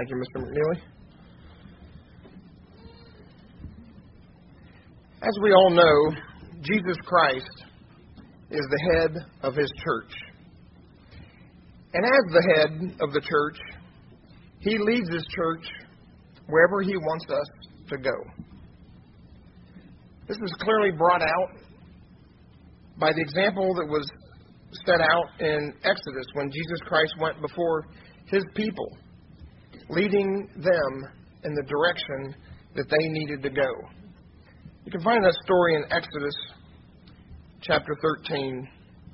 Thank you, Mr. McNeely. As we all know, Jesus Christ is the head of His church. And as the head of the church, He leads His church wherever He wants us to go. This was clearly brought out by the example that was set out in Exodus when Jesus Christ went before His people, leading them in the direction that they needed to go. You can find that story in Exodus chapter 13,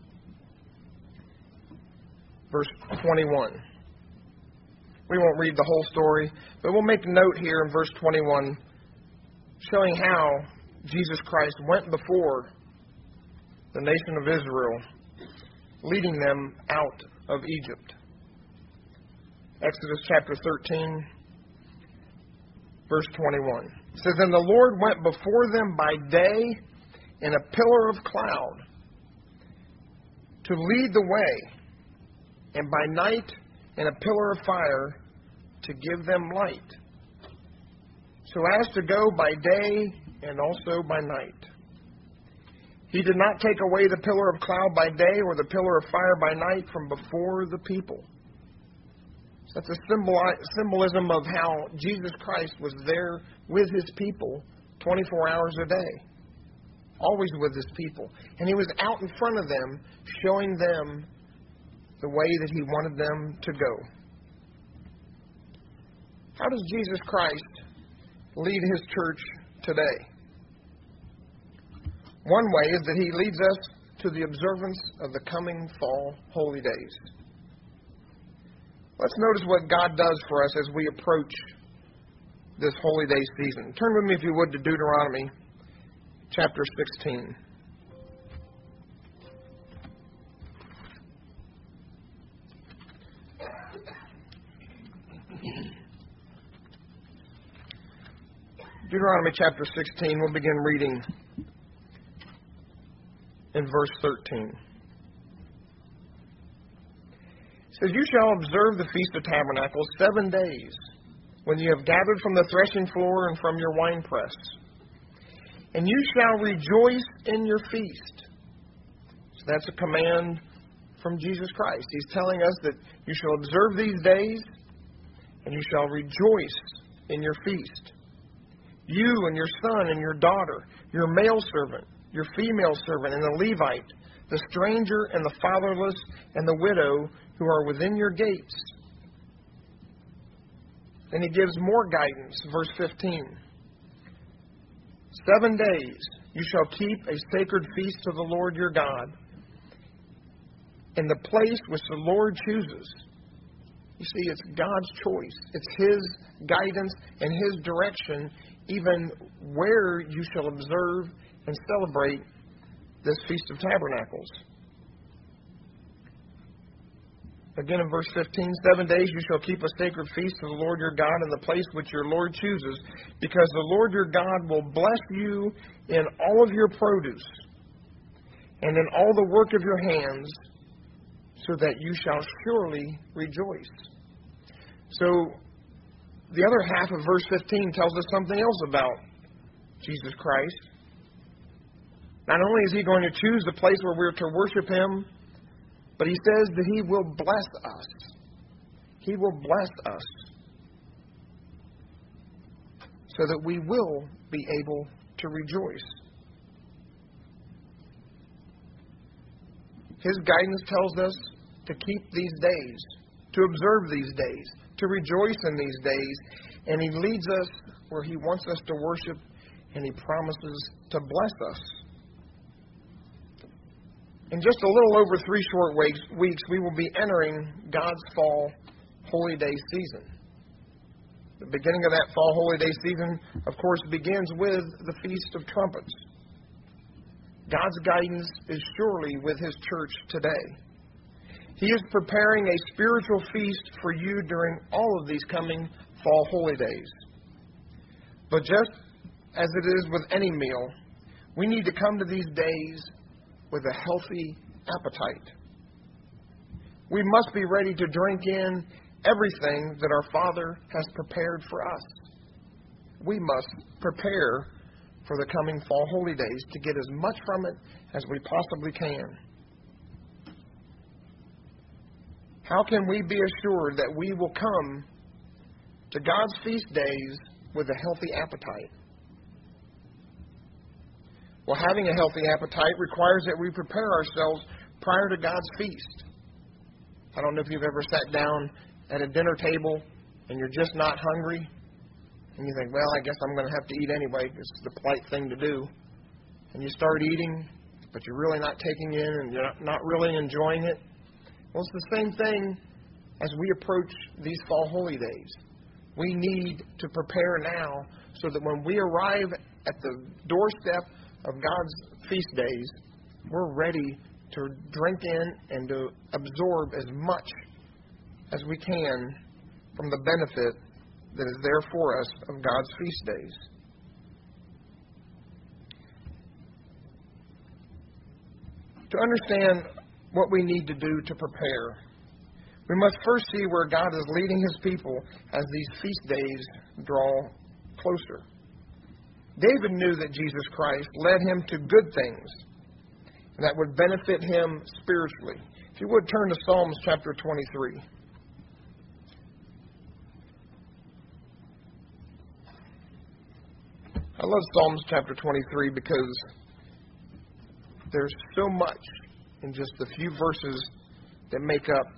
verse 21. We won't read the whole story, but we'll make a note here in verse 21 showing how Jesus Christ went before the nation of Israel, leading them out of Egypt. Exodus chapter 13, verse 21. It says, "And the Lord went before them by day in a pillar of cloud to lead the way, and by night in a pillar of fire to give them light, so as to go by day and also by night. He did not take away the pillar of cloud by day or the pillar of fire by night from before the people." So that's a symbolism of how Jesus Christ was there with His people 24 hours a day, always with His people. And He was out in front of them, showing them the way that He wanted them to go. How does Jesus Christ lead His church today? One way is that He leads us to the observance of the coming fall holy days. Let's notice what God does for us as we approach this holy day season. Turn with me, if you would, to Deuteronomy chapter 16. Deuteronomy chapter 16, we'll begin reading in verse 13. It says, "You shall observe the Feast of Tabernacles 7 days, when you have gathered from the threshing floor and from your winepress. And you shall rejoice in your feast." So that's a command from Jesus Christ. He's telling us that you shall observe these days, and you shall rejoice in your feast. You and your son and your daughter, your male servant, your female servant, and the Levite, the stranger and the fatherless and the widow who are within your gates. And He gives more guidance, verse 15. 7 days you shall keep a sacred feast to the Lord your God in the place which the Lord chooses. You see, it's God's choice. It's His guidance and His direction, even where you shall observe and celebrate this Feast of Tabernacles. Again in verse 15, 7 days you shall keep a sacred feast to the Lord your God in the place which your Lord chooses, because the Lord your God will bless you in all of your produce and in all the work of your hands, so that you shall surely rejoice. So the other half of verse 15 tells us something else about Jesus Christ. Not only is He going to choose the place where we're to worship Him, but He says that He will bless us. He will bless us so that we will be able to rejoice. His guidance tells us to keep these days, to observe these days, to rejoice in these days, and He leads us where He wants us to worship, and He promises to bless us. In just a little over 3 short weeks, we will be entering God's fall holy day season. The beginning of that fall holy day season, of course, begins with the Feast of Trumpets. God's guidance is surely with His church today. He is preparing a spiritual feast for you during all of these coming fall holy days. But just as it is with any meal, we need to come to these days with a healthy appetite. We must be ready to drink in everything that our Father has prepared for us. We must prepare for the coming fall holy days to get as much from it as we possibly can. How can we be assured that we will come to God's feast days with a healthy appetite? Well, having a healthy appetite requires that we prepare ourselves prior to God's feast. I don't know if you've ever sat down at a dinner table and you're just not hungry, and you think, well, I guess I'm going to have to eat anyway because it's the polite thing to do. And you start eating, but you're really not taking in and you're not really enjoying it. Well, it's the same thing as we approach these fall holy days. We need to prepare now so that when we arrive at the doorstep of God's feast days, we're ready to drink in and to absorb as much as we can from the benefit that is there for us of God's feast days. To understand what we need to do to prepare, we must first see where God is leading His people as these feast days draw closer. David knew that Jesus Christ led him to good things and that would benefit him spiritually. If you would turn to Psalms chapter 23. I love Psalms chapter 23 because there's so much in just the few verses that make up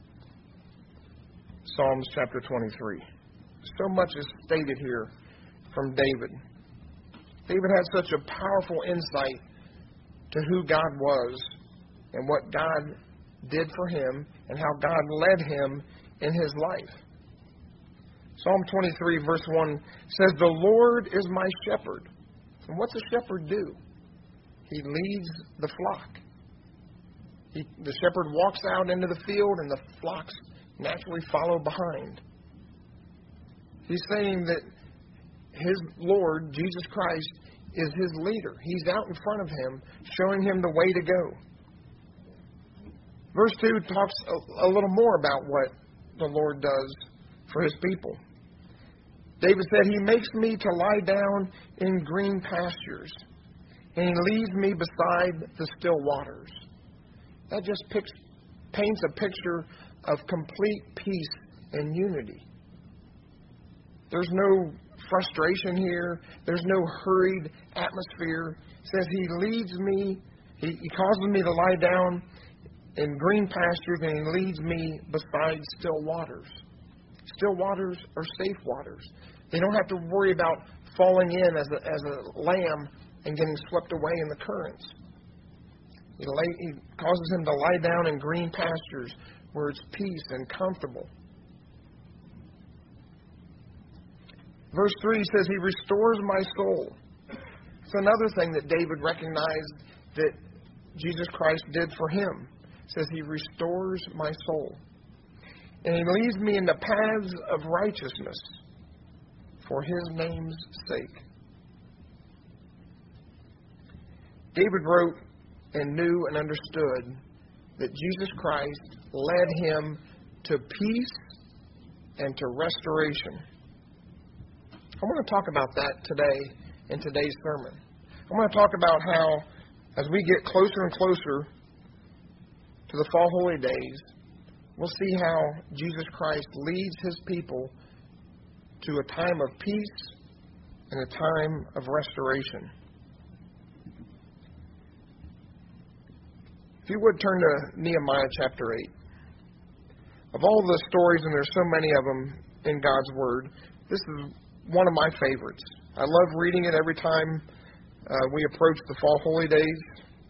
Psalms chapter 23. So much is stated here from David. David had such a powerful insight to who God was and what God did for him and how God led him in his life. Psalm 23 verse 1 says, "The Lord is my shepherd." And what's a shepherd do? He leads the flock. The shepherd walks out into the field and the flocks naturally follow behind. He's saying that his Lord, Jesus Christ, is his leader. He's out in front of him, showing him the way to go. Verse 2 talks a little more about what the Lord does for his people. David said, "He makes me to lie down in green pastures, and he leads me beside the still waters." That just paints a picture of complete peace and unity. There's no frustration here. There's no hurried atmosphere. It says he leads me, he causes me to lie down in green pastures, and he leads me beside still waters. Still waters are safe waters. They don't have to worry about falling in as a lamb and getting swept away in the currents. He causes him to lie down in green pastures where it's peace and comfortable. Verse 3 says, "He restores my soul." It's another thing that David recognized that Jesus Christ did for him. It says, "He restores my soul. And he leads me in the paths of righteousness for his name's sake." David wrote and knew and understood that Jesus Christ led him to peace and to restoration. I want to talk about that today in today's sermon. I want to talk about how, as we get closer and closer to the fall holy days, we'll see how Jesus Christ leads his people to a time of peace and a time of restoration. If you would turn to Nehemiah chapter 8. Of all the stories, and there's so many of them in God's Word, this is one of my favorites. I love reading it every time we approach the fall holy days.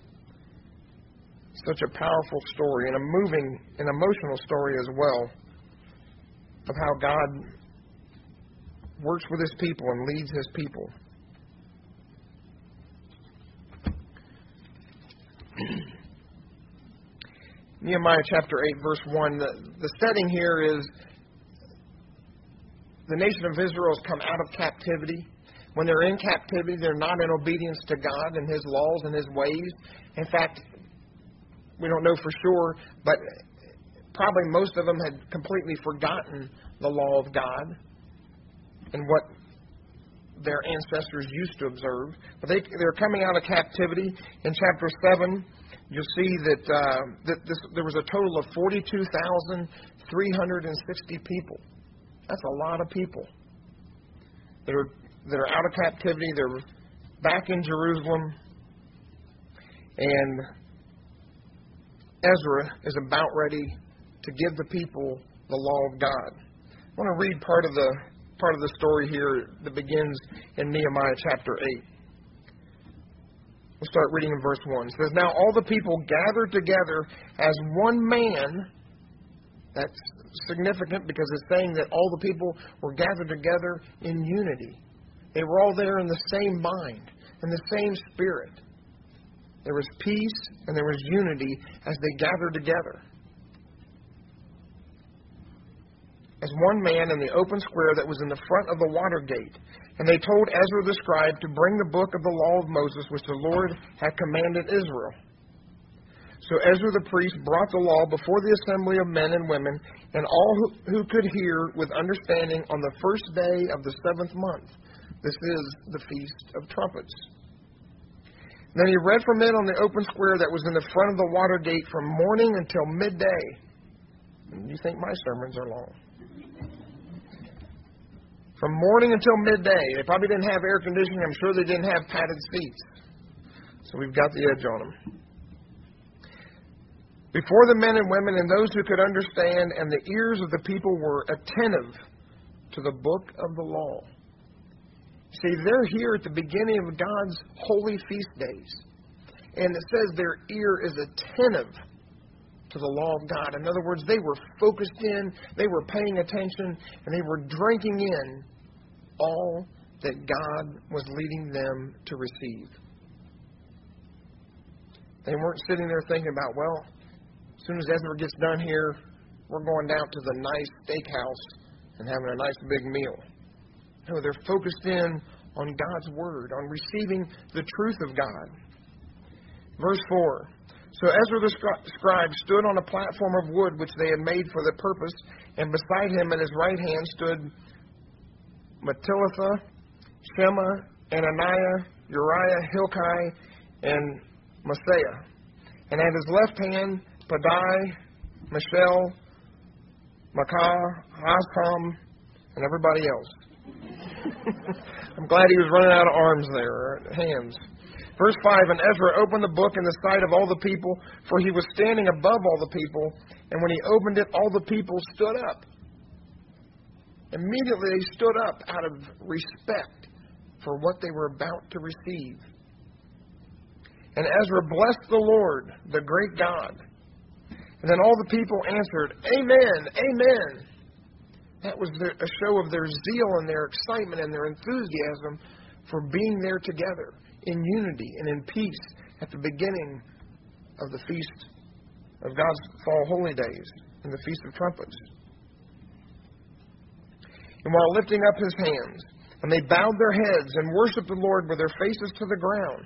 Such a powerful story and a moving and emotional story as well of how God works with his people and leads his people. Nehemiah chapter 8 verse 1, the setting here is the nation of Israel has come out of captivity. When they're in captivity, they're not in obedience to God and his laws and his ways. In fact, we don't know for sure, but probably most of them had completely forgotten the law of God and what their ancestors used to observe. But they're coming out of captivity. In chapter 7, you'll see that there was a total of 42,360 people. That's a lot of people that are out of captivity. They're back in Jerusalem. And Ezra is about ready to give the people the law of God. I want to read part of the story here that begins in Nehemiah chapter 8. We'll start reading in verse 1. It says, "Now all the people gathered together as one man." That's significant because it's saying that all the people were gathered together in unity. They were all there in the same mind, in the same spirit. There was peace and there was unity as they gathered together. As one man in the open square that was in the front of the water gate. And they told Ezra the scribe to bring the book of the law of Moses, which the Lord had commanded Israel. So Ezra the priest brought the law before the assembly of men and women, and all who could hear with understanding on the first day of the 7th month. This is the Feast of Trumpets. Then he read from it on the open square that was in the front of the water gate from morning until midday. And you think my sermons are long. From morning until midday. They probably didn't have air conditioning. I'm sure they didn't have padded seats. So we've got the edge on them. Before the men and women and those who could understand, and the ears of the people were attentive to the book of the law. See, they're here at the beginning of God's holy feast days. And it says their ear is attentive to the law of God. In other words, they were focused in, they were paying attention, and they were drinking in all that God was leading them to receive. They weren't sitting there thinking about, well, as soon as Ezra gets done here, we're going down to the nice steakhouse and having a nice big meal. No, they're focused in on God's Word, on receiving the truth of God. Verse 4. So Ezra the scribe stood on a platform of wood which they had made for the purpose, and beside him at his right hand stood Mattitha, Shema, Ananiah, Uriah, Hilkiah, and Maaseiah. And at his left hand, Padai, Mishael, Makah, Haskam, and everybody else. I'm glad he was running out of arms there, hands. Verse 5, and Ezra opened the book in the sight of all the people, for he was standing above all the people, and when he opened it, all the people stood up. Immediately they stood up out of respect for what they were about to receive. And Ezra blessed the Lord, the great God. And then all the people answered, Amen, Amen. That was a show of their zeal and their excitement and their enthusiasm for being there together in unity and in peace at the beginning of the Feast of God's Fall Holy Days and the Feast of Trumpets. And while lifting up his hands, and they bowed their heads and worshipped the Lord with their faces to the ground.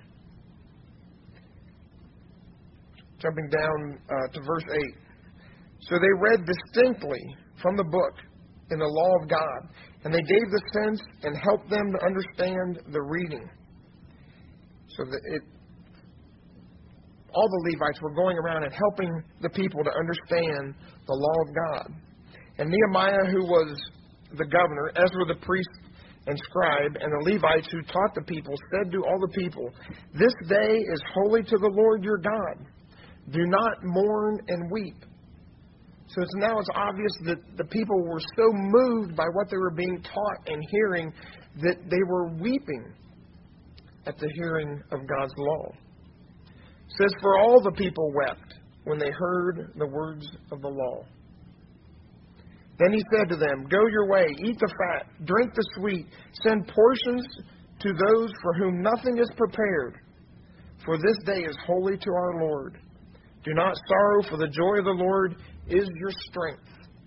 Jumping down to verse 8. So they read distinctly from the book in the law of God, and they gave the sense and helped them to understand the reading. So that all the Levites were going around and helping the people to understand the law of God. And Nehemiah, who was the governor, Ezra the priest and scribe, and the Levites who taught the people, said to all the people, This day is holy to the Lord your God. Do not mourn and weep. So now it's obvious that the people were so moved by what they were being taught and hearing that they were weeping at the hearing of God's law. It says, For all the people wept when they heard the words of the law. Then he said to them, Go your way, eat the fat, drink the sweet, send portions to those for whom nothing is prepared. For this day is holy to our Lord. Do not sorrow, for the joy of the Lord is your strength.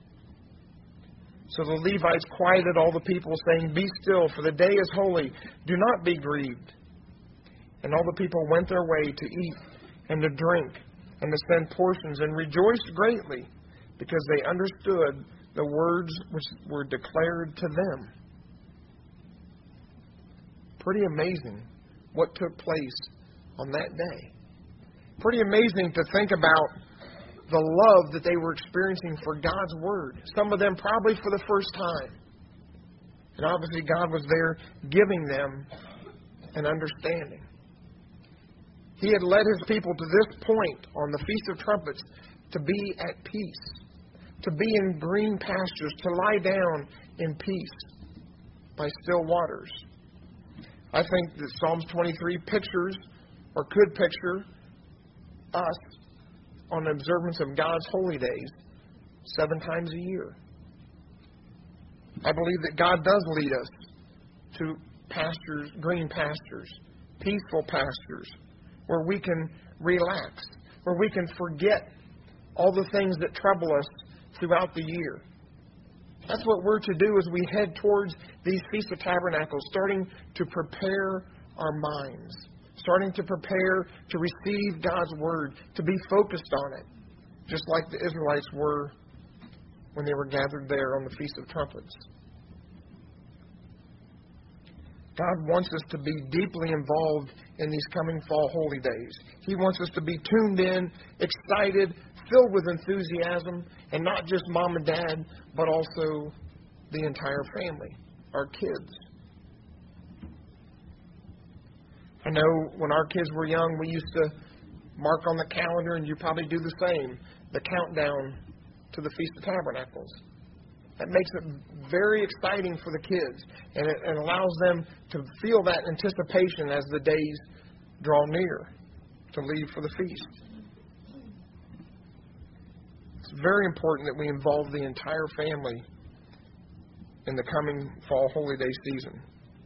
So the Levites quieted all the people, saying, Be still, for the day is holy. Do not be grieved. And all the people went their way to eat and to drink and to send portions, and rejoiced greatly, because they understood the words which were declared to them. Pretty amazing what took place on that day. Pretty amazing to think about the love that they were experiencing for God's Word. Some of them probably for the first time. And obviously God was there giving them an understanding. He had led His people to this point on the Feast of Trumpets to be at peace, to be in green pastures, to lie down in peace by still waters. I think that Psalms 23 pictures, or could picture, us on the observance of God's holy days 7 times a year. I believe that God does lead us to pastures, green pastures, peaceful pastures, where we can relax, where we can forget all the things that trouble us throughout the year. That's what we're to do as we head towards these Feast of Tabernacles, starting to prepare our minds, starting to prepare to receive God's Word, to be focused on it, just like the Israelites were when they were gathered there on the Feast of Trumpets. God wants us to be deeply involved in these coming fall holy days. He wants us to be tuned in, excited, filled with enthusiasm, and not just mom and dad, but also the entire family, our kids. I know when our kids were young, we used to mark on the calendar, and you probably do the same, the countdown to the Feast of Tabernacles. That makes it very exciting for the kids, and it allows them to feel that anticipation as the days draw near to leave for the feast. It's very important that we involve the entire family in the coming fall holy day season.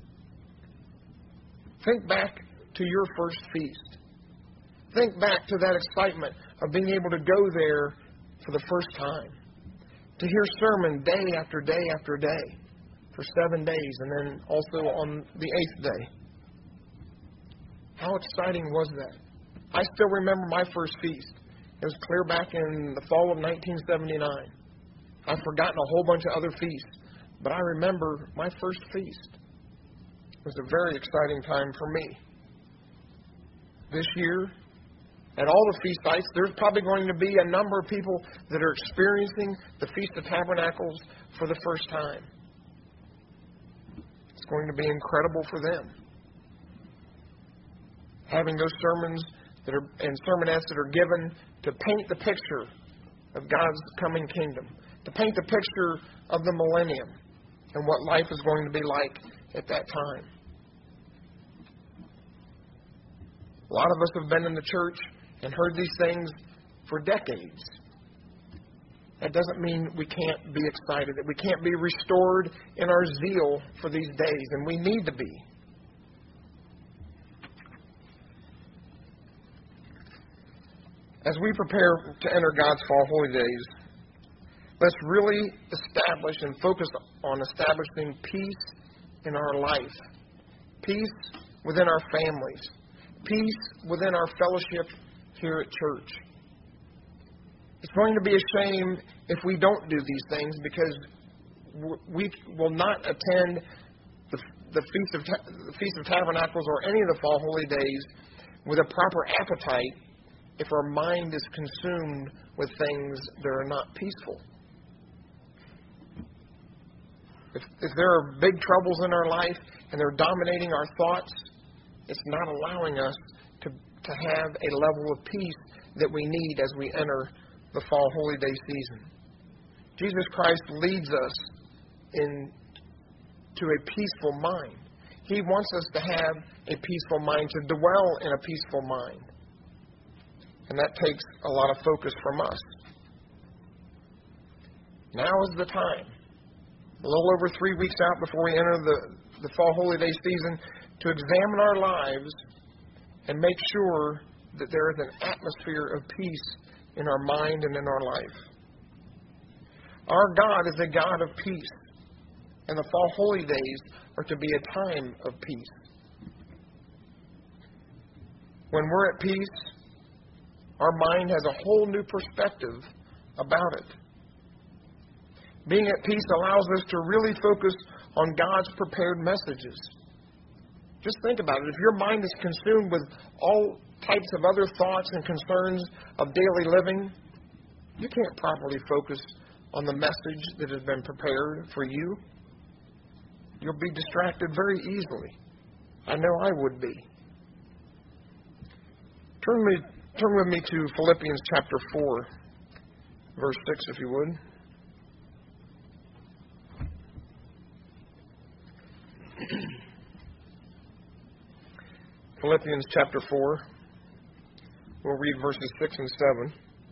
Think back to your first feast. Think back to that excitement of being able to go there for the first time. To hear sermon day after day after day for 7 days, and then also on the 8th day. How exciting was that? I still remember my first feast. It was clear back in the fall of 1979. I've forgotten a whole bunch of other feasts, but I remember my first feast. It was a very exciting time for me. This year, at all the feast sites, there's probably going to be a number of people that are experiencing the Feast of Tabernacles for the first time. It's going to be incredible for them. Having those sermons that are and sermonettes that are given to paint the picture of God's coming kingdom, to paint the picture of the millennium and what life is going to be like at that time. A lot of us have been in the church and heard these things for decades. That doesn't mean we can't be excited, that we can't be restored in our zeal for these days, and we need to be. As we prepare to enter God's fall holy days, let's really establish and focus on establishing peace in our life, peace within our families, peace within our fellowship here at church. It's going to be a shame if we don't do these things, because we will not attend the Feast of Tabernacles or any of the fall holy days with a proper appetite if our mind is consumed with things that are not peaceful. If there are big troubles in our life and they're dominating our thoughts, it's not allowing us to have a level of peace that we need as we enter the fall holy day season. Jesus Christ leads us into a peaceful mind. He wants us to have a peaceful mind, to dwell in a peaceful mind. And that takes a lot of focus from us. Now is the time, a little over 3 weeks out before we enter the fall holy day season, to examine our lives and make sure that there is an atmosphere of peace in our mind and in our life. Our God is a God of peace, and the fall holy days are to be a time of peace. When we're at peace, our mind has a whole new perspective about it. Being at peace allows us to really focus on God's prepared messages. Just think about it. If your mind is consumed with all types of other thoughts and concerns of daily living, you can't properly focus on the message that has been prepared for you. You'll be distracted very easily. I know I would be. Turn with me to Philippians chapter 4, verse 6, if you would. Philippians chapter 4. We'll read verses 6 and 7.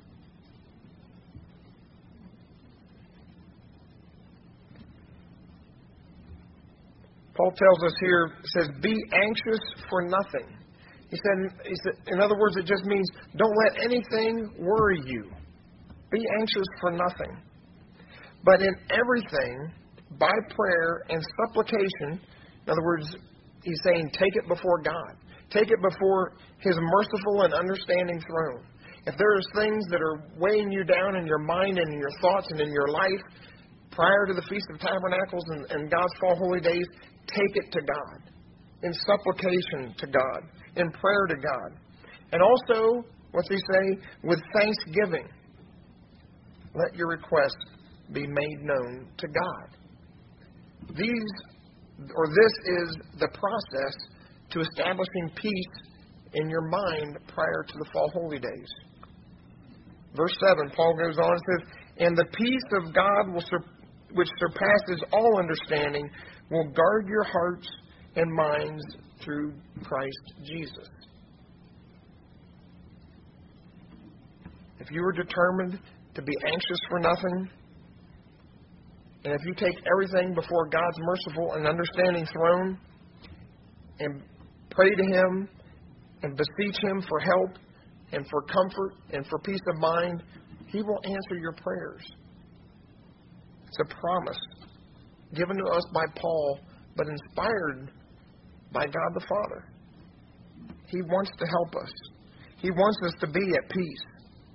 Paul tells us here, says, be anxious for nothing. He said, in other words, it just means don't let anything worry you. Be anxious for nothing. But in everything, by prayer and supplication, in other words, he's saying take it before God. Take it before His merciful and understanding throne. If there are things that are weighing you down in your mind and in your thoughts and in your life prior to the Feast of Tabernacles and God's Fall Holy Days, take it to God. In supplication to God. In prayer to God. And also, what's he say? With thanksgiving. Let your requests be made known to God. This is the process to establishing peace in your mind prior to the Fall Holy Days. Verse 7, Paul goes on and says, and the peace of God, which surpasses all understanding, will guard your hearts and minds through Christ Jesus. If you are determined to be anxious for nothing, and if you take everything before God's merciful and understanding throne and pray to Him and beseech Him for help and for comfort and for peace of mind, He will answer your prayers. It's a promise given to us by Paul, but inspired by God the Father. He wants to help us. He wants us to be at peace.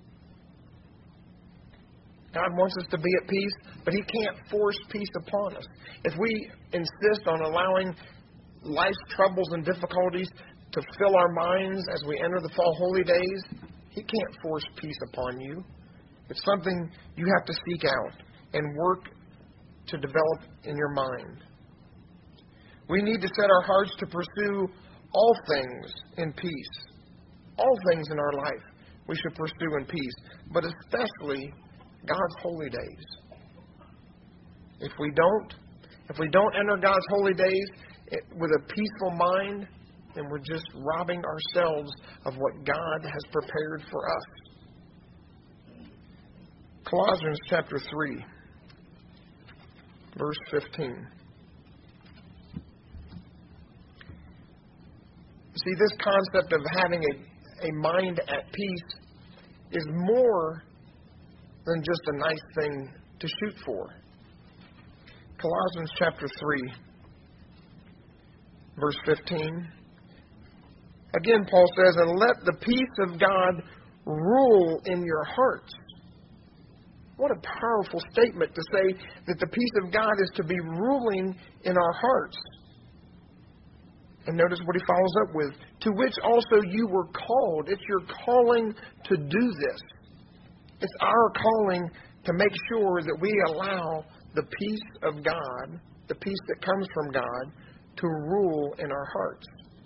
God wants us to be at peace, but He can't force peace upon us. If we insist on allowing life's troubles and difficulties to fill our minds as we enter the Fall Holy Days, He can't force peace upon you. It's something you have to seek out and work to develop in your mind. We need to set our hearts to pursue all things in peace. All things in our life we should pursue in peace, but especially God's holy days. If we don't enter God's holy days with a peaceful mind, then we're just robbing ourselves of what God has prepared for us. Colossians chapter 3, verse 15. See, this concept of having a mind at peace is more than just a nice thing to shoot for. Colossians chapter 3, verse 15. Again, Paul says, and let the peace of God rule in your hearts. What a powerful statement to say that the peace of God is to be ruling in our hearts. And notice what he follows up with, to which also you were called. It's your calling to do this. It's our calling to make sure that we allow the peace of God, the peace that comes from God, to rule in our hearts.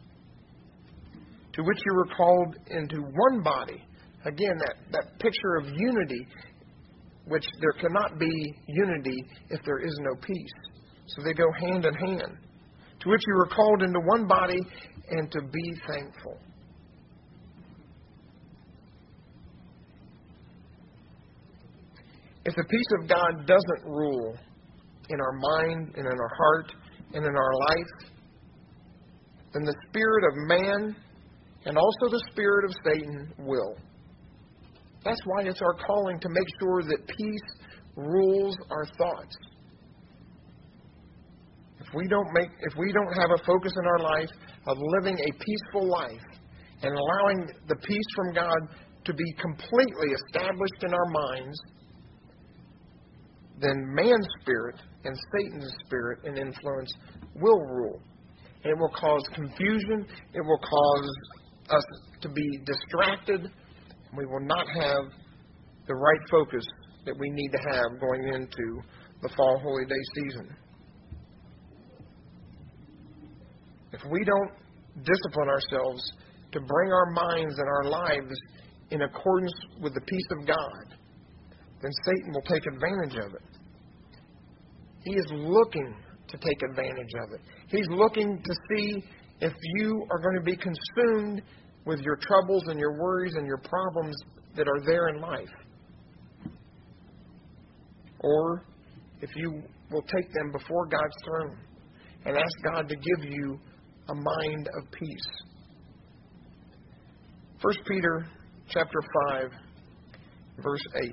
To which you were called into one body. Again, that picture of unity, which there cannot be unity if there is no peace. So they go hand in hand. To which you were called into one body, and to be thankful. If the peace of God doesn't rule in our mind and in our heart and in our life, then the spirit of man and also the spirit of Satan will. That's why it's our calling to make sure that peace rules our thoughts. If we don't have a focus in our life of living a peaceful life and allowing the peace from God to be completely established in our minds, then man's spirit and Satan's spirit and influence will rule. It will cause confusion. It will cause us to be distracted. We will not have the right focus that we need to have going into the fall holy day season. If we don't discipline ourselves to bring our minds and our lives in accordance with the peace of God, then Satan will take advantage of it. He is looking to take advantage of it. He's looking to see if you are going to be consumed with your troubles and your worries and your problems that are there in life. Or if you will take them before God's throne and ask God to give you a mind of peace. 1 Peter chapter 5, verse 8.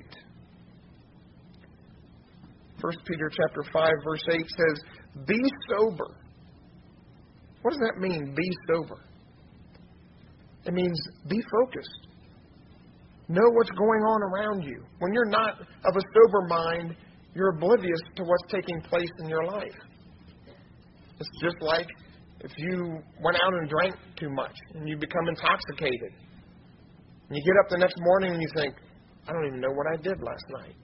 1 Peter chapter 5, verse 8 says, "Be sober." What does that mean, be sober? It means be focused. Know what's going on around you. When you're not of a sober mind, you're oblivious to what's taking place in your life. It's just like if you went out and drank too much and you become intoxicated. And you get up the next morning and you think, I don't even know what I did last night.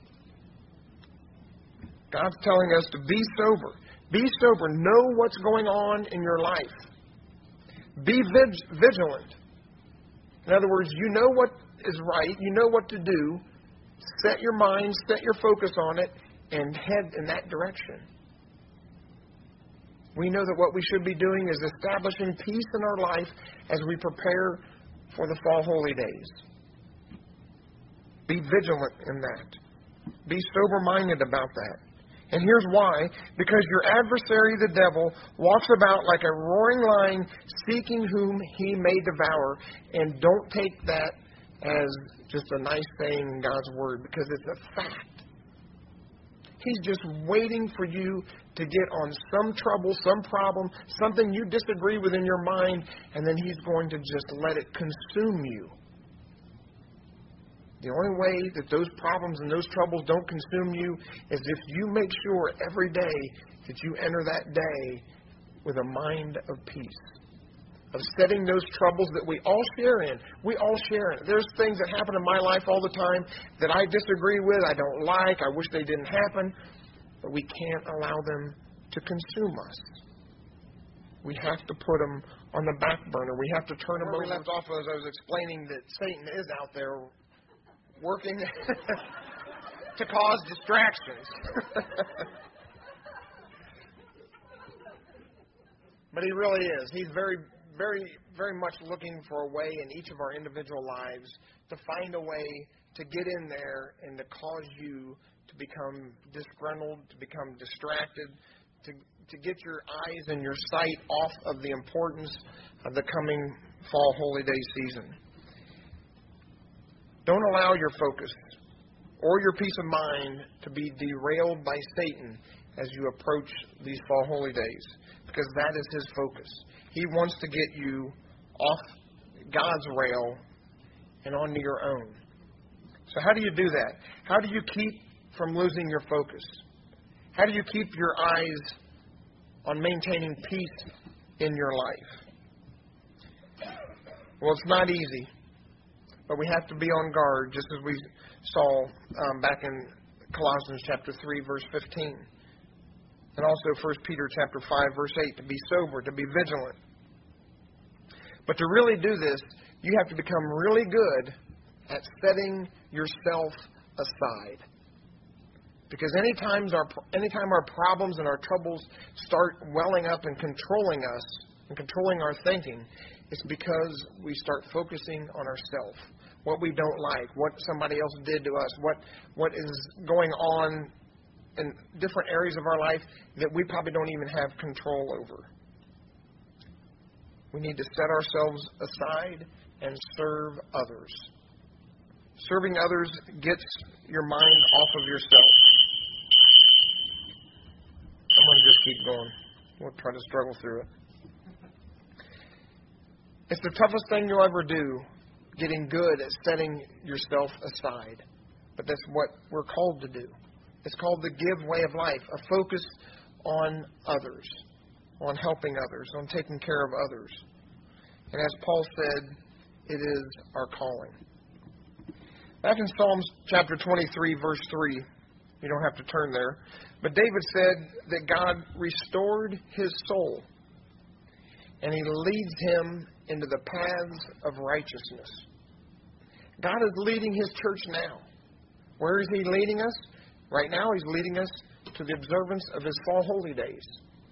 God's telling us to be sober. Be sober. Know what's going on in your life. Be vigilant. In other words, you know what is right. You know what to do. Set your mind, set your focus on it, and head in that direction. We know that what we should be doing is establishing peace in our life as we prepare for the fall holy days. Be vigilant in that. Be sober-minded about that. And here's why. Because your adversary, the devil, walks about like a roaring lion, seeking whom he may devour. And don't take that as just a nice saying in God's Word, because it's a fact. He's just waiting for you to get on some trouble, some problem, something you disagree with in your mind, and then he's going to just let it consume you. The only way that those problems and those troubles don't consume you is if you make sure every day that you enter that day with a mind of peace, of setting those troubles that we all share in. We all share in. There's things that happen in my life all the time that I disagree with, I don't like, I wish they didn't happen, but we can't allow them to consume us. We have to put them on the back burner. We have to turn them over. Where we left off as I was explaining that Satan is out there working to cause distractions. But he really is. He's very, very much looking for a way in each of our individual lives to find a way to get in there and to cause you to become disgruntled, to become distracted, to get your eyes and your sight off of the importance of the coming fall holy day season. Don't allow your focus or your peace of mind to be derailed by Satan as you approach these fall holy days, because that is his focus. He wants to get you off God's rail and onto your own. So how do you do that? How do you keep from losing your focus? How do you keep your eyes on maintaining peace in your life? Well, it's not easy, but we have to be on guard, just as we saw back in Colossians chapter 3, verse 15. And also 1 Peter chapter 5, verse 8, to be sober, to be vigilant. But to really do this, you have to become really good at setting yourself aside. Because anytime our problems and our troubles start welling up and controlling us and controlling our thinking, it's because we start focusing on ourselves, what we don't like, what somebody else did to us, what is going on in different areas of our life that we probably don't even have control over. We need to set ourselves aside and serve others. Serving others gets your mind off of yourself. I'm going to just keep going. We'll try to struggle through it. It's the toughest thing you'll ever do, getting good at setting yourself aside. But that's what we're called to do. It's called the give way of life, a focus on others, on helping others, on taking care of others. And as Paul said, it is our calling. Back in Psalms chapter 23, verse 3, you don't have to turn there, but David said that God restored his soul, and he leads him into the paths of righteousness. God is leading his church now. Where is he leading us? Right now, he's leading us to the observance of his fall holy days.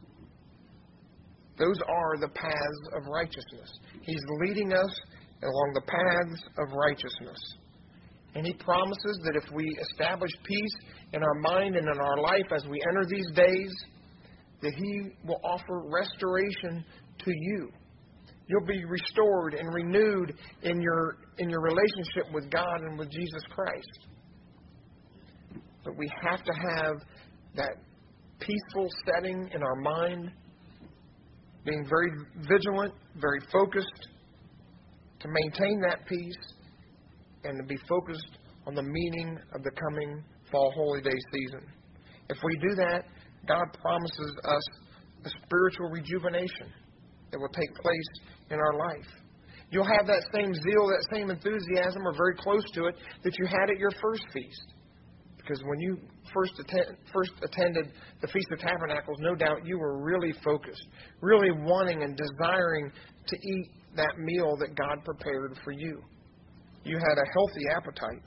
Those are the paths of righteousness. He's leading us along the paths of righteousness. And he promises that if we establish peace in our mind and in our life as we enter these days, that he will offer restoration to you. You'll be restored and renewed in your relationship with God and with Jesus Christ. But we have to have that peaceful setting in our mind, being very vigilant, very focused, to maintain that peace and to be focused on the meaning of the coming fall holy day season. If we do that, God promises us a spiritual rejuvenation that will take place in our life. You'll have that same zeal, that same enthusiasm, or very close to it, that you had at your first feast. Because when you first attended the Feast of Tabernacles, no doubt you were really focused, really wanting and desiring to eat that meal that God prepared for you. You had a healthy appetite.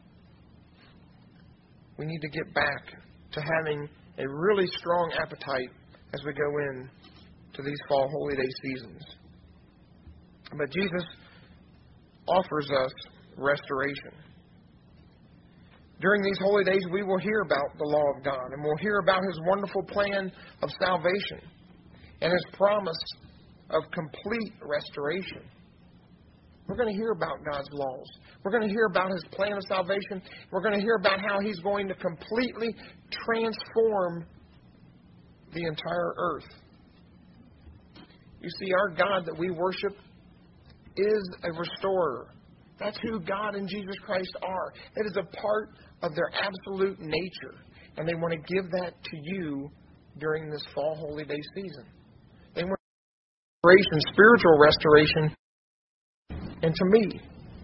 We need to get back to having a really strong appetite as we go in to these fall holy day seasons. But Jesus offers us restoration. During these holy days, we will hear about the law of God, and we'll hear about his wonderful plan of salvation and his promise of complete restoration. We're going to hear about God's laws. We're going to hear about his plan of salvation. We're going to hear about how he's going to completely transform the entire earth. You see, our God that we worship is a restorer. That's who God and Jesus Christ are. It is a part of their absolute nature. And they want to give that to you during this fall holy day season. They want restoration, spiritual restoration, and to me.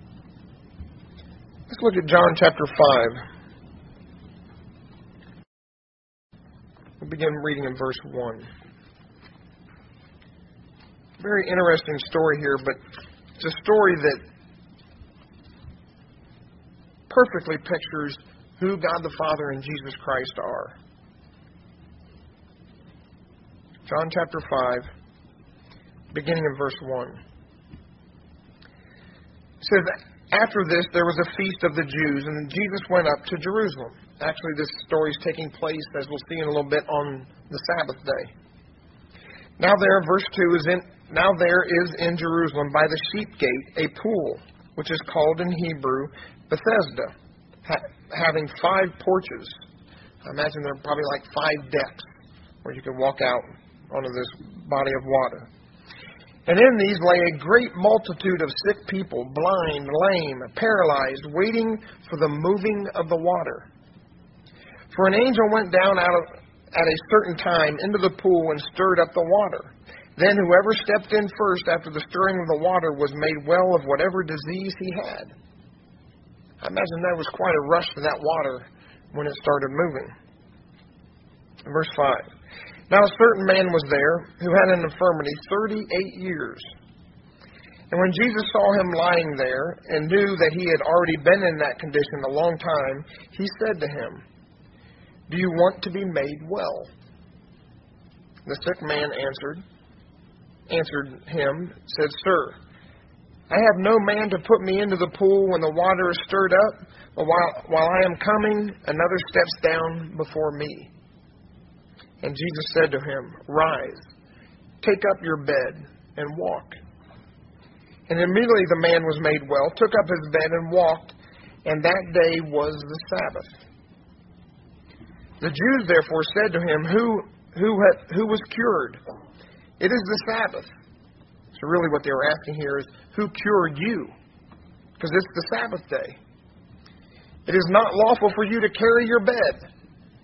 Let's look at John chapter 5. We'll begin reading in verse 1. Very interesting story here, but it's a story that perfectly pictures who God the Father and Jesus Christ are. John chapter 5, beginning in verse 1. It says, after this there was a feast of the Jews, and Jesus went up to Jerusalem. Actually, this story is taking place, as we'll see in a little bit, on the Sabbath day. Now there, verse 2, there is in Jerusalem by the sheep gate a pool, which is called in Hebrew Bethesda, having 5 porches. I imagine there are probably like 5 decks where you can walk out onto this body of water. And in these lay a great multitude of sick people, blind, lame, paralyzed, waiting for the moving of the water. For an angel went down at a certain time into the pool and stirred up the water. Then whoever stepped in first after the stirring of the water was made well of whatever disease he had. I imagine there was quite a rush for that water when it started moving. Verse 5. Now a certain man was there who had an infirmity 38 years. And when Jesus saw him lying there and knew that he had already been in that condition a long time, he said to him, "Do you want to be made well?" The sick man answered him, said, "Sir, I have no man to put me into the pool when the water is stirred up, but while I am coming, another steps down before me." And Jesus said to him, "Rise, take up your bed, and walk." And immediately the man was made well, took up his bed, and walked, and that day was the Sabbath. The Jews therefore said to him, Who was cured? It is the Sabbath. So really what they were asking here is, who cured you? Because it's the Sabbath day. It is not lawful for you to carry your bed.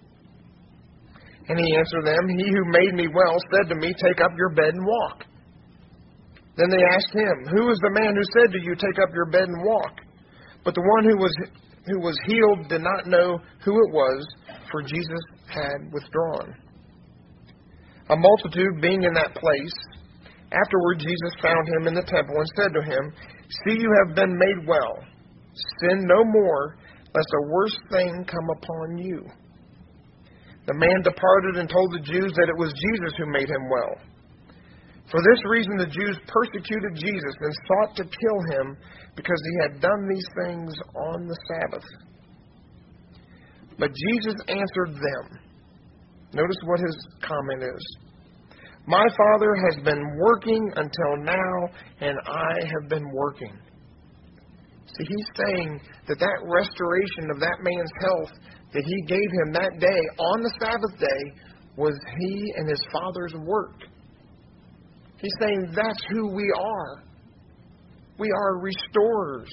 And he answered them, He who made me well said to me, Take up your bed and walk. Then they asked him, Who is the man who said to you, Take up your bed and walk? But the one who was healed did not know who it was, for Jesus had withdrawn. A multitude being in that place, afterward Jesus found him in the temple and said to him, See, you have been made well. Sin no more, lest a worse thing come upon you. The man departed and told the Jews that it was Jesus who made him well. For this reason the Jews persecuted Jesus and sought to kill him, because he had done these things on the Sabbath. But Jesus answered them. Notice what his comment is. My Father has been working until now, and I have been working. See, he's saying that restoration of that man's health that he gave him that day on the Sabbath day was he and his Father's work. He's saying that's who we are. We are restorers.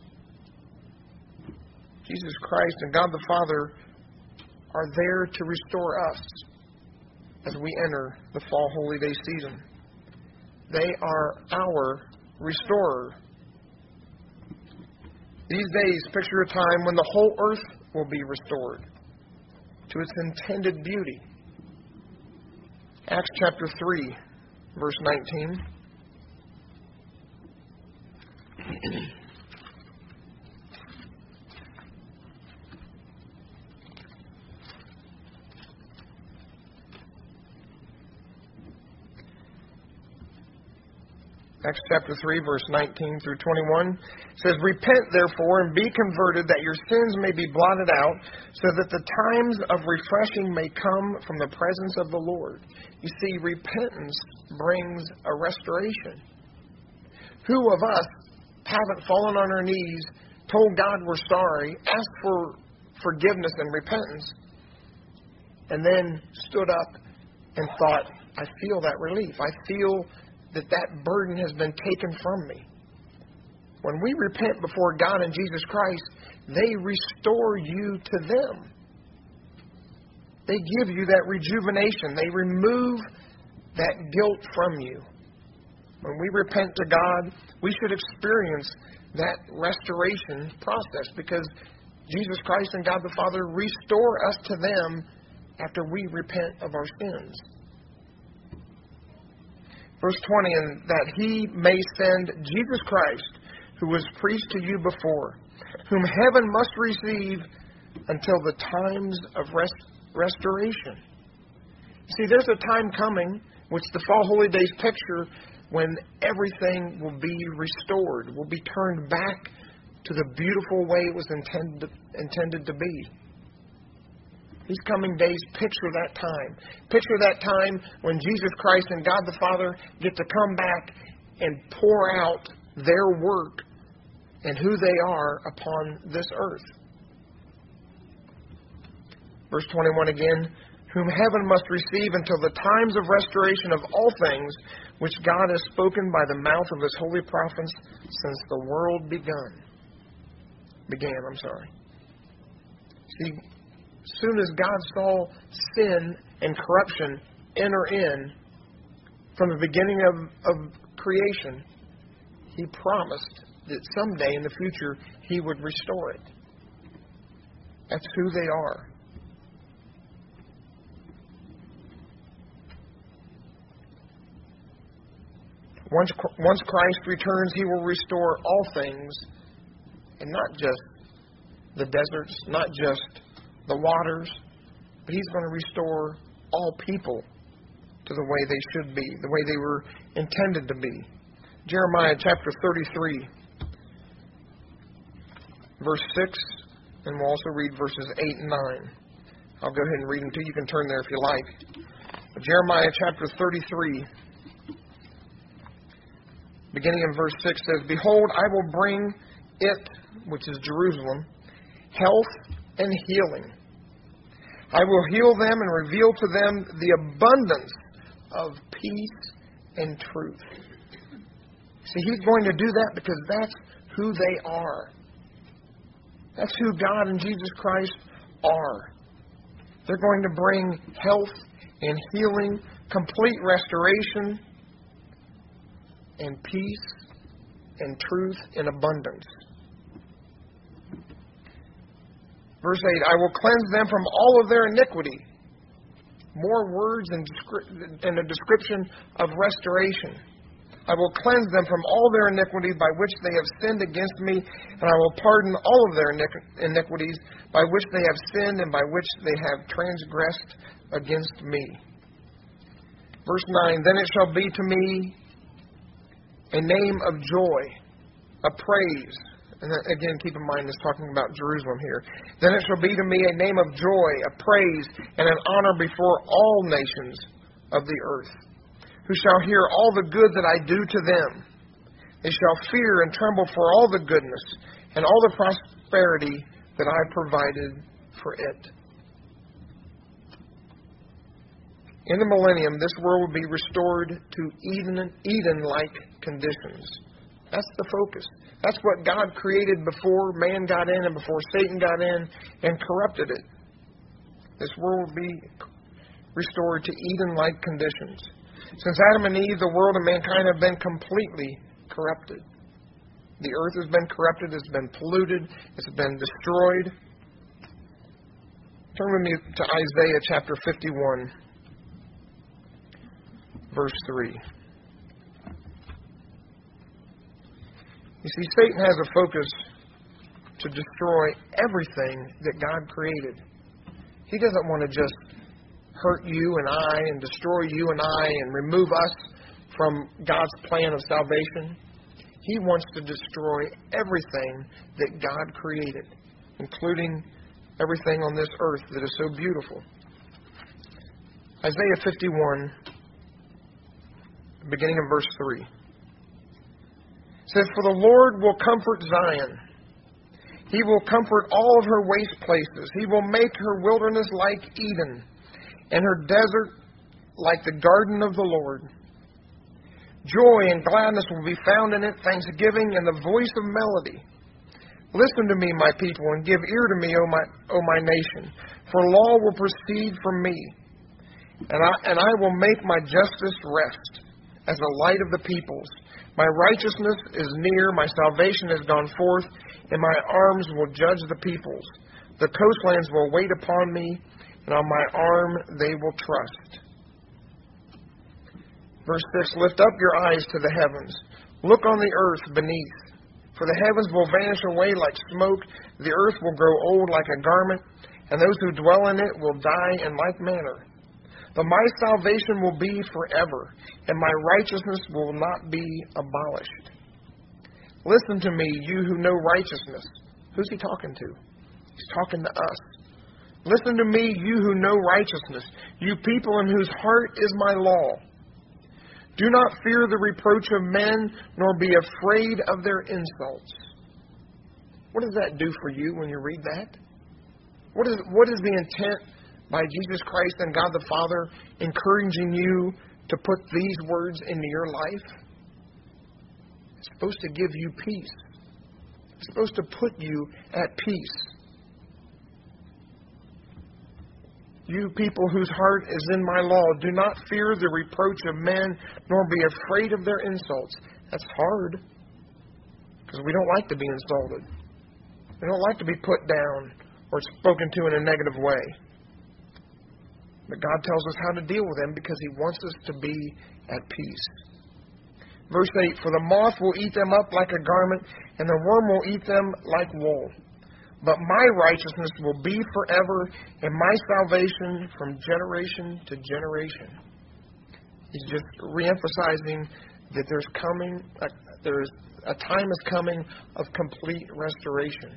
Jesus Christ and God the Father are there to restore us as we enter the fall holy day season. They are our restorer. These days picture a time when the whole earth will be restored to its intended beauty. Acts chapter 3, verse 19. Acts chapter 3, verse 19 through 21 says, Repent, therefore, and be converted, that your sins may be blotted out, so that the times of refreshing may come from the presence of the Lord. You see, repentance brings a restoration. Who of us haven't fallen on our knees, told God we're sorry, asked for forgiveness and repentance, and then stood up and thought, I feel that relief. I feel that burden has been taken from me. When we repent before God and Jesus Christ, they restore you to them. They give you that rejuvenation. They remove that guilt from you. When we repent to God, we should experience that restoration process, because Jesus Christ and God the Father restore us to them after we repent of our sins. Verse 20, and that he may send Jesus Christ, who was preached to you before, whom heaven must receive until the times of restoration. See, there's a time coming, which the Fall Holy Days picture, when everything will be restored, will be turned back to the beautiful way it was intended to be. These coming days picture that time. Picture that time when Jesus Christ and God the Father get to come back and pour out their work and who they are upon this earth. Verse 21 again, whom heaven must receive until the times of restoration of all things, which God has spoken by the mouth of his holy prophets since the world began. See, as soon as God saw sin and corruption enter in from the beginning of creation, he promised that someday in the future he would restore it. That's who they are. Once Christ returns, he will restore all things, and not just the deserts, not just the waters, but he's going to restore all people to the way they should be, the way they were intended to be. Jeremiah chapter 33, verse 6, and we'll also read verses 8 and 9. I'll go ahead and read them to you. You can turn there if you like. Jeremiah chapter 33, beginning in verse 6, says, Behold, I will bring it, which is Jerusalem, health and healing. I will heal them and reveal to them the abundance of peace and truth. See, he's going to do that because that's who they are. That's who God and Jesus Christ are. They're going to bring health and healing, complete restoration, and peace and truth in abundance. Verse 8, I will cleanse them from all of their iniquity. More words and a description of restoration. I will cleanse them from all their iniquity by which they have sinned against me, and I will pardon all of their iniquities by which they have sinned and by which they have transgressed against me. Verse 9, then it shall be to me a name of joy, a praise. And again, keep in mind, it's talking about Jerusalem here. Then it shall be to me a name of joy, a praise, and an honor before all nations of the earth, who shall hear all the good that I do to them. They shall fear and tremble for all the goodness and all the prosperity that I provided for it. In the millennium, this world will be restored to Eden-like conditions. That's the focus. That's what God created before man got in and before Satan got in and corrupted it. This world will be restored to Eden-like conditions. Since Adam and Eve, the world and mankind have been completely corrupted. The earth has been corrupted, it's been polluted, it's been destroyed. Turn with me to Isaiah chapter 51, verse 3. You see, Satan has a focus to destroy everything that God created. He doesn't want to just hurt you and I and destroy you and I and remove us from God's plan of salvation. He wants to destroy everything that God created, including everything on this earth that is so beautiful. Isaiah 51, beginning of verse 3. Says, for the Lord will comfort Zion. He will comfort all of her waste places. He will make her wilderness like Eden, and her desert like the garden of the Lord. Joy and gladness will be found in it, thanksgiving and the voice of melody. Listen to me, my people, and give ear to me, O my nation, for law will proceed from me, and I will make my justice rest as the light of the peoples. My righteousness is near, my salvation has gone forth, and my arms will judge the peoples. The coastlands will wait upon me, and on my arm they will trust. Verse 6, lift up your eyes to the heavens. Look on the earth beneath. For the heavens will vanish away like smoke, the earth will grow old like a garment, and those who dwell in it will die in like manner. But my salvation will be forever, and my righteousness will not be abolished. Listen to me, you who know righteousness. Who's he talking to? He's talking to us. Listen to me, you who know righteousness, you people in whose heart is my law. Do not fear the reproach of men, nor be afraid of their insults. What does that do for you when you read that? What is the intent by Jesus Christ and God the Father encouraging you to put these words into your life? It's supposed to give you peace. It's supposed to put you at peace. You people whose heart is in my law, do not fear the reproach of men, nor be afraid of their insults. That's hard, because we don't like to be insulted. We don't like to be put down or spoken to in a negative way. But God tells us how to deal with them because He wants us to be at peace. Verse 8, for the moth will eat them up like a garment, and the worm will eat them like wool. But my righteousness will be forever, and my salvation from generation to generation. He's just reemphasizing that there's a time is coming of complete restoration.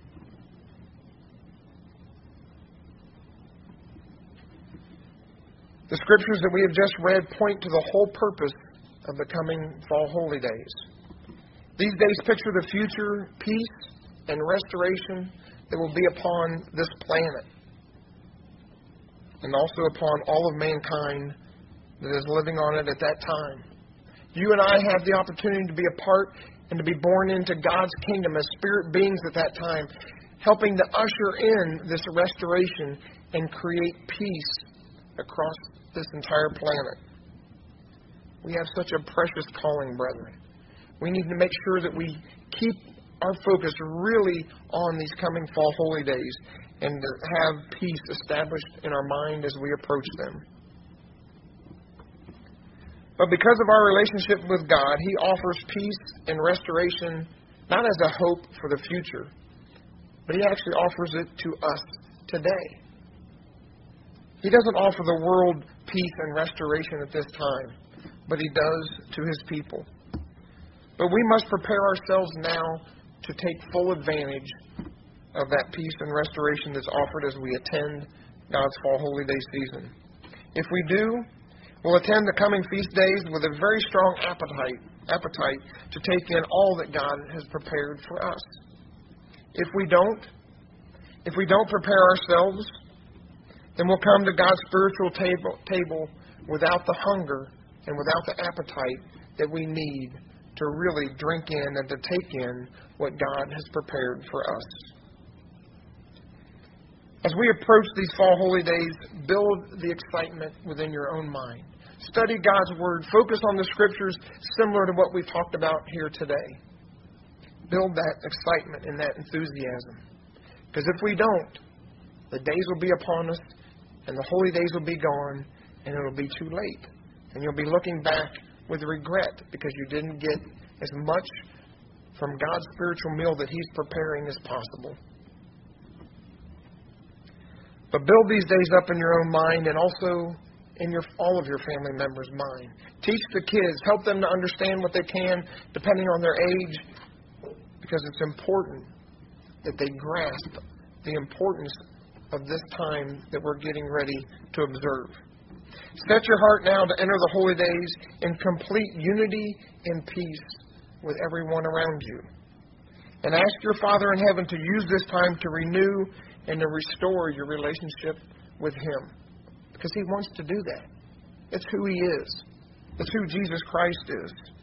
The scriptures that we have just read point to the whole purpose of the coming fall holy days. These days picture the future peace and restoration that will be upon this planet and also upon all of mankind that is living on it at that time. You and I have the opportunity to be a part and to be born into God's kingdom as spirit beings at that time, helping to usher in this restoration and create peace across this entire planet. We have such a precious calling, brethren. We need to make sure that we keep our focus really on these coming fall holy days and to have peace established in our mind as we approach them. But because of our relationship with God, He offers peace and restoration not as a hope for the future, but He actually offers it to us today. He doesn't offer the world peace and restoration at this time, but He does to His people. But we must prepare ourselves now to take full advantage of that peace and restoration that's offered as we attend God's Fall Holy Day season. If we do, we'll attend the coming feast days with a very strong appetite to take in all that God has prepared for us. If we don't prepare ourselves, then we'll come to God's spiritual table without the hunger and without the appetite that we need to really drink in and to take in what God has prepared for us. As we approach these fall holy days, build the excitement within your own mind. Study God's Word. Focus on the Scriptures similar to what we've talked about here today. Build that excitement and that enthusiasm. Because if we don't, the days will be upon us and the holy days will be gone and it'll be too late. And you'll be looking back with regret because you didn't get as much from God's spiritual meal that He's preparing as possible. But build these days up in your own mind and also in all of your family members' mind. Teach the kids. Help them to understand what they can depending on their age, because it's important that they grasp the importance of this time that we're getting ready to observe. Set your heart now to enter the holy days in complete unity and peace with everyone around you. And ask your Father in heaven to use this time to renew and to restore your relationship with Him. Because He wants to do that. It's who He is. It's who Jesus Christ is.